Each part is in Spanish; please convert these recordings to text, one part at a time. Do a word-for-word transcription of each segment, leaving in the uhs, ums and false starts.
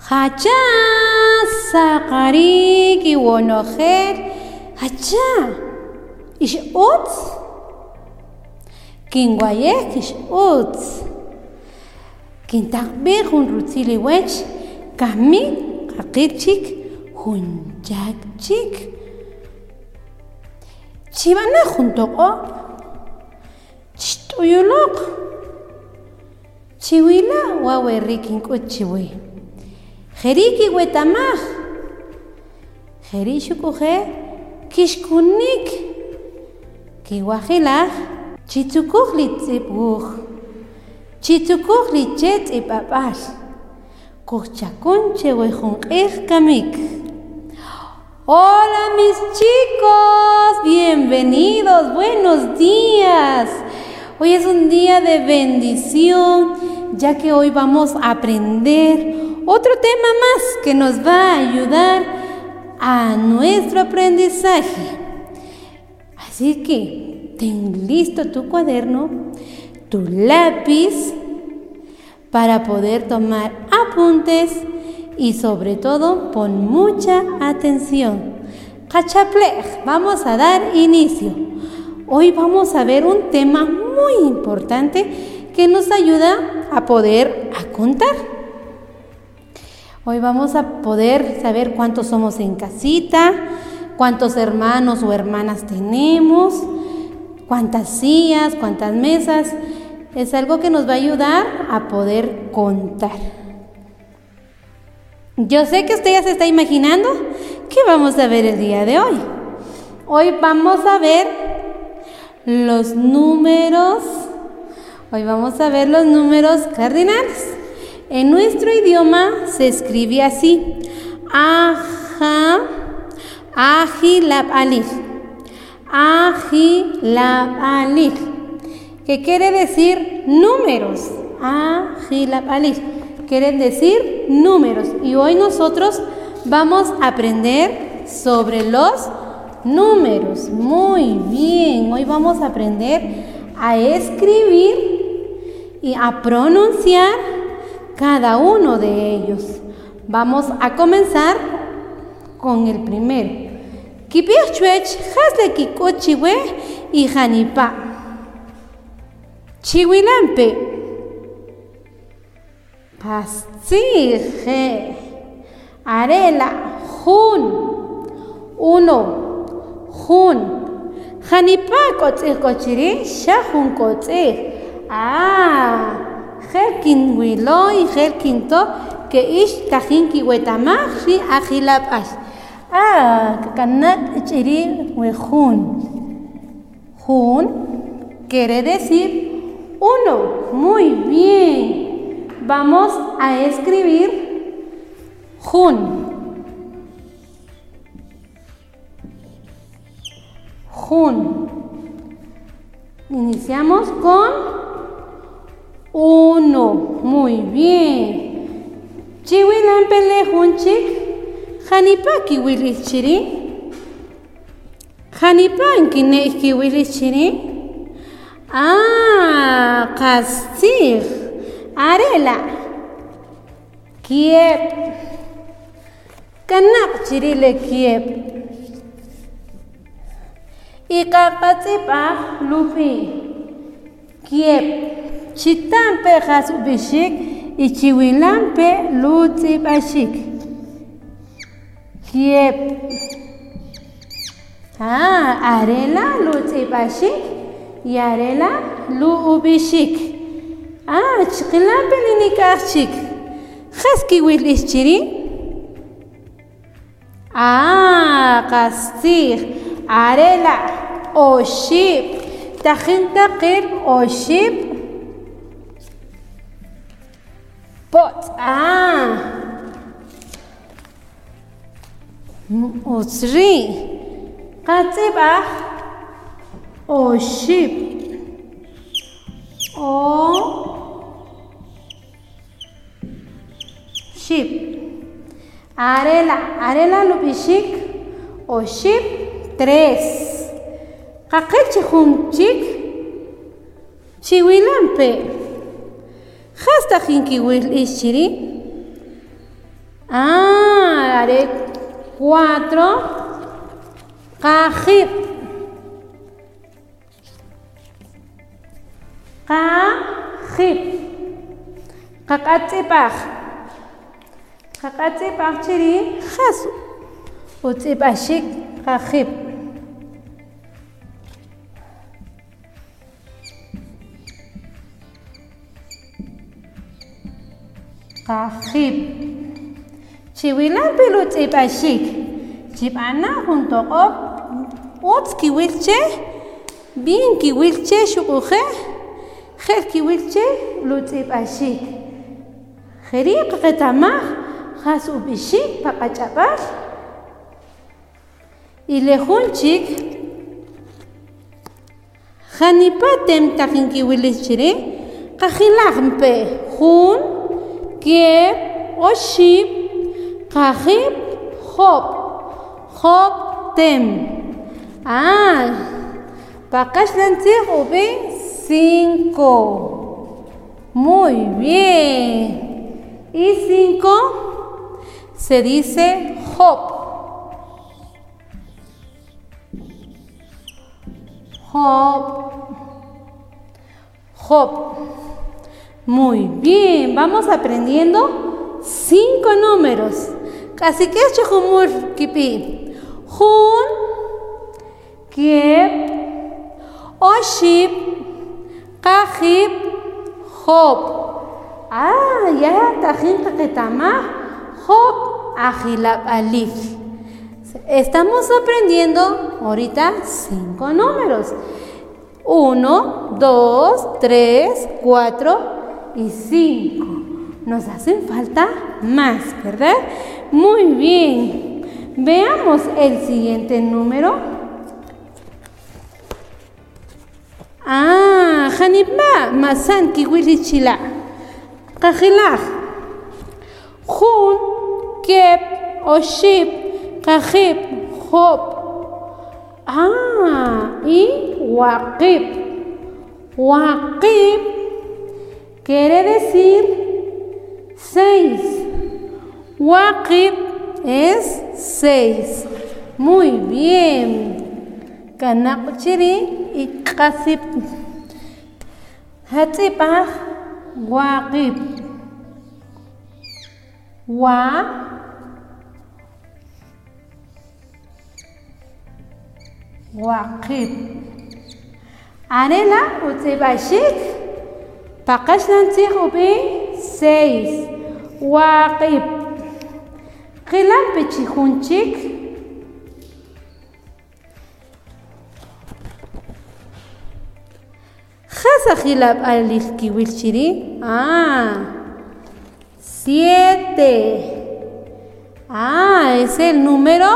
Hacha saqari kiwonojer. Hacha ish ut. Kinguayek ish ut. Kintakbe hun rutzili wech. Kami kakirchik hun jakchik. Chivana juntoko. Chituyulok. Chiwila wawerrikin kuchiwi. Jeriki wetamaj. Jerishukuje kishkunik. Kiwajilaj chitzukujli tzipguj. Chitzukujli chet ipapaj. Kuchakun chewejunqej kamik. Hola mis chicos, bienvenidos, buenos días. Hoy es un día de bendición, ya que hoy vamos a aprender otro tema más que nos va a ayudar a nuestro aprendizaje. Así que ten listo tu cuaderno, tu lápiz, para poder tomar apuntes y sobre todo pon mucha atención. Cachaplej, vamos a dar inicio. Hoy vamos a ver un tema muy importante que nos ayuda a poder a contar. Hoy vamos a poder saber cuántos somos en casita, cuántos hermanos o hermanas tenemos, cuántas sillas, cuántas mesas. Es algo que nos va a ayudar a poder contar. Yo sé que usted ya se está imaginando qué vamos a ver el día de hoy. Hoy vamos a ver los números. Hoy vamos a ver los números cardinales. En nuestro idioma se escribe así: Aja, Aji Lab Alif, Aji Lab Alif, que quiere decir números. Aji Lab Alif quieren decir números. Y hoy nosotros vamos a aprender sobre los números. Muy bien, hoy vamos a aprender a escribir y a pronunciar cada uno de ellos. Vamos a comenzar con el primero. Kipiachwech hasle kikochiwe y janipa. Chihuilampe. Pastige. Arela. Jun. Uno. Jun. Janipa kotzig kochiri. Shahun kotzig. Ah. Jerkin wilo y jerkin to. Que ish kajinki wetamaj shi ajilab ash. Ah. Kanak chiri wejun. Jun quiere decir uno. Muy bien. Vamos a escribir jun. Jun. Iniciamos con uno. Muy bien. Chihuilampele junchik. Janipa kiwilis chiri. Janipa kine kiwilis chiri. Ah, kastig. Arela. Kiep. Kanak chirile kiep. Ikakatsipa lupi. Kiep. Chitampe jasubishik. Ichiwilampe lutzipashik. Kiep. Ah, arela lutzipashik. Y arela luubishik. Ah, chiquilampe linikachik. Jaski wilis chiri. Ah, kastig. Arela. Oship. Tajin takir. Oship. Pot. Ah. Usri. Katsibah. Oship. O. Ship. Arela. Arela lupishik. O ship. Tres. Kakechi junchik. Chihuilampe. Hasta jinkiwil ishiri. Ah, haré cuatro. Qajib. Qajib. Qaqatzipaj. Qaqatzipaj chiri jasu. Utzipashik qajib. Qajib. Chiwilapi utzipashik. Chipana junto qop. Utz kiwilche. Bien kiwilche shuquje. Jer kiwilche lutzipashik. Jeriq qetamaj. Jas ubishik paqachapaj. Y lejunchik. Janipatem tajin kiwilichire. Qajilajmpe. Jun. Kieb. Oshib. Qajib. Job. Job tem. Ah. Paqashlantzij ube cinco. Muy bien. Y cinco se dice Job. Job. Job. Muy bien. Vamos aprendiendo cinco números. Casi que es chujumur kipi. Jun. Kieb. Oshib. Qajib. Job. Ah, ya tajin qaqetama. Job. Ajilab alif. Estamos aprendiendo ahorita cinco números. Uno, dos, tres, cuatro y cinco. Nos hacen falta más, ¿verdad? Muy bien. Veamos el siguiente número. Ah, Hanibma, Masan, Kiwilichila. Qajilaj. Jun, Keb, Oshib, Qajib, Job. Ah, y Waqib. Waqib quiere decir seis. Waqib es seis. Muy bien. Kanaqchiri y qasib. Hatzipaj Waqib. Wa Waqib. Arela utzibashik. Paqashlantzij ube seis. Waqib. Qilam pichijunchik. Jasa jilab alif kiwilchiri. Ah. Siete. Ah, es el número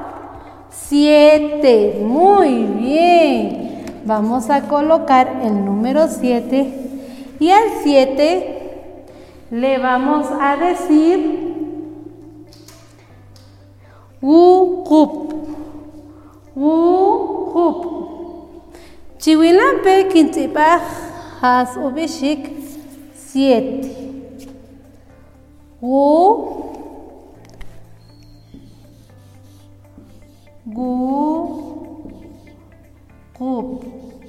siete. Muy bien. Vamos a colocar el número siete. Y al siete le vamos a decir Wuqub. Wuqub. Chiwilampe quintipaj has ubishik siete. Wu. Gu. Qub.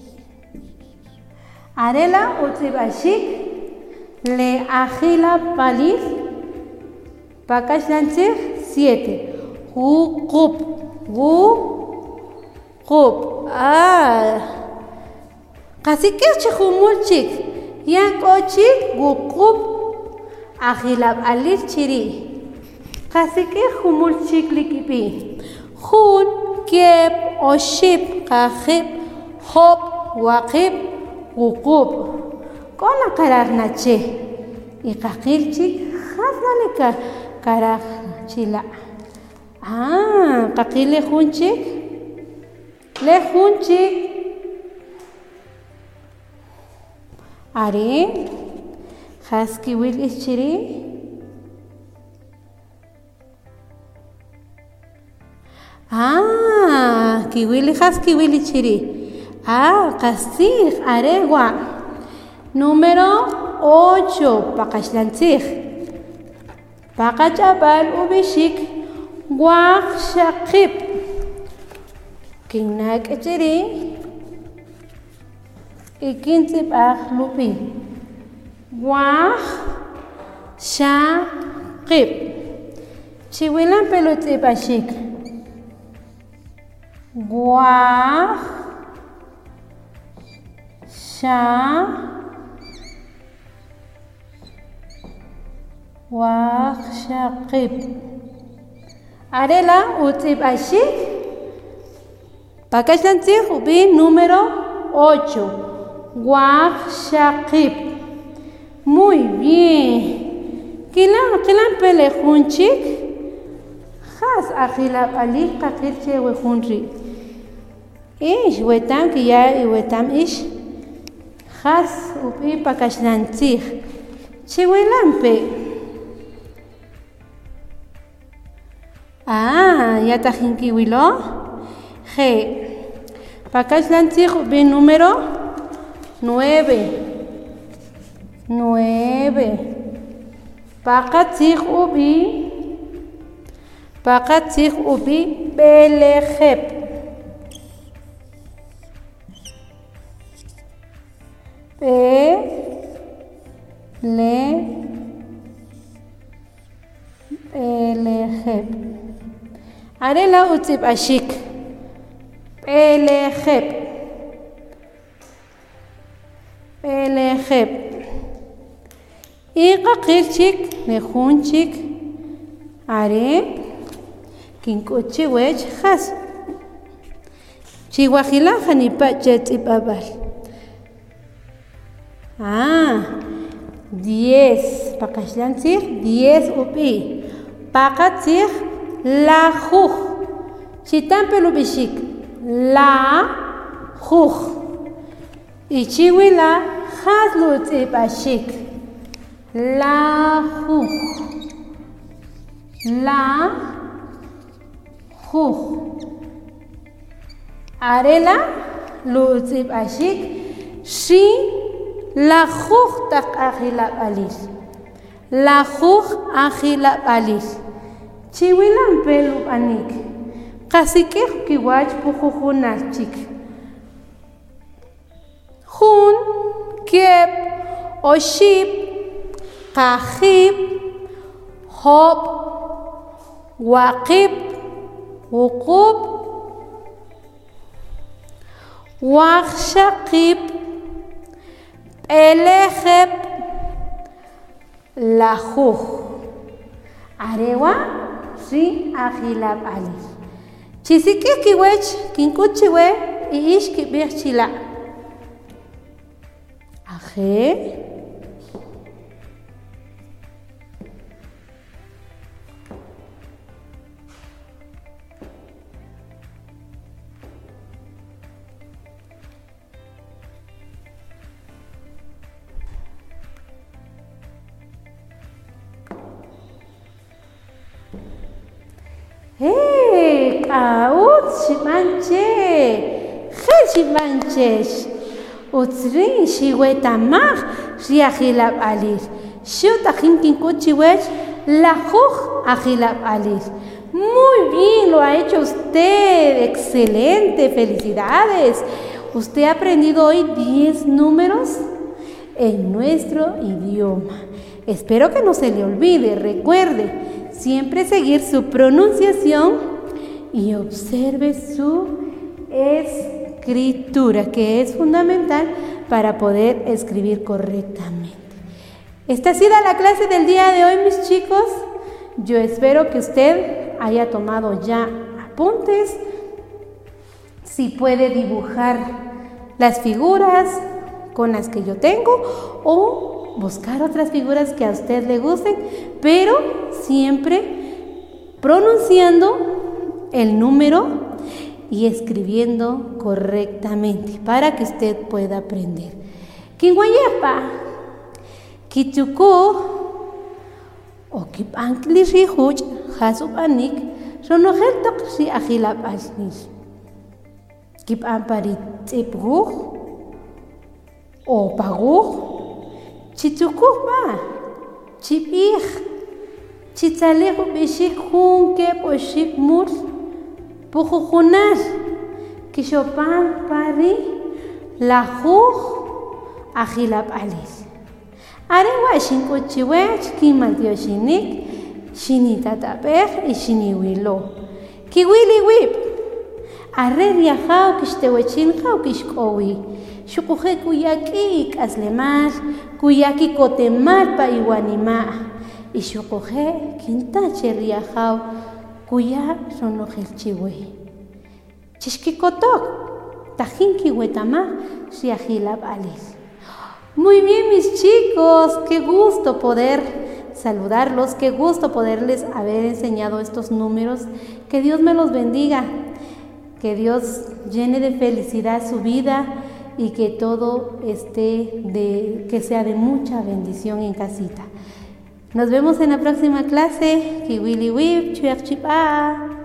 Arela utzibashik le ajila palif pakashlantzij siete. Gu qub. Gu qub. Ah. Casi que chihumulchik. Yankochik gu qub ajilab alif chiri. Casi que humulchik likipi. Jun, Keb, Oshib, Qajib, Job, Waqib, Wuqub. Con la caragnache. Y Qaqilchik, Hasnaleka caragchila. Ah, Qaqil lejunchik. Lejunchik. Are. Haskiwil ischiri. Ah, kiwili has kiwili chiri. Ah, castig, aregua. Número ocho, pakashlantzig. Paqach'abal ubishik waq shaqip. Kinak'achiri ikintz'ib'aj lupi. Waq shaqip. Chiwilan pelutz'ib'axik. Waq sha waq shaqip. Arela utz'ib'axik. Pakaxlantzij ubi número ocho. Waq shaqip. Muy bien. Kilan kilan pelejunchik. Has ajilap'alik qaqil chewejunri. Ish wetam kiya y wetam ish. Has ubi pakaxlantzij. Chiwilanpe. Ah, ya tajinkiwilo. G. Pakaxlantzij ubi número nueve. Nueve. Paqatzij ubi. Paqatzij ubi belejep. Pe le belejep. Arela utz'ib'axik. Belejep. Belejep. Iqaqilchik nejunchik. Are kink'uchiwech has. Chiwajila janipa chetz'ib'abal. Ah, diez. Pakaxlantzij diez ubi. Paqatzij lajuj. Chitampe ubishik. Lajuj. Ichiwila has lutz'ib'axik. Lajuj. Lajuj. Arela lutz'ib'axik. Shi lajuj taq ajilap'alis. Lajuj ajilap'alis. Chiwilan pelub'anik. Qasikej kiwach pujujunachik. Jun, kep, oxip, qajip, hop, waqip, wuqup, waq shaqip, belejep, lajuj. Arewa si ajilap'alis. Chisikej kiwech kink'uchiwe y ix kib'ij chila'. Aje. Hey, kaut shimanche. He shimanchesh. Utzrin shiwetamaj riajilap'alis. Xiutajin kinkuchiwech lajuj ajilap'alis. Muy bien, lo ha hecho usted. Excelente, felicidades. Usted ha aprendido hoy diez números en nuestro idioma. Espero que no se le olvide. Recuerde siempre seguir su pronunciación y observe su escritura, que es fundamental para poder escribir correctamente. Esta ha sido la clase del día de hoy, mis chicos. Yo espero que usted haya tomado ya apuntes. Si puede dibujar las figuras con las que yo tengo o buscar otras figuras que a usted le gusten, pero siempre pronunciando el número y escribiendo correctamente para que usted pueda aprender. Kinguayapa, kichuku, o kipankli rihuch, hasupanik, ronojeltok si ajilap asnis. Kipamparit tipruj, o paguj, chichukuj ma, chipij, Chitzaliq bishik junke poshik mur pujujunar kishopan pari lajuj ajilap alis. Arewa shinkuchiwech kimaltioshinik shinita tapej y shiniwilo. Kiwili wip. Arre viajao kishtewechinjao kishkowi. Shukuje kuyaki kaslemar, kuyaki kotemar pa iwanima. Y shukuje kintache riajao kuya sonojilchiwe. Chishkikotok. Tajinki wetama shiajilap alis. Muy bien, mis chicos, qué gusto poder saludarlos, qué gusto poderles haber enseñado estos números. Que Dios me los bendiga, que Dios llene de felicidad su vida y que todo esté de, que sea de mucha bendición en casita. Nos vemos en la próxima clase. Kiwili wip, chuyak chipa.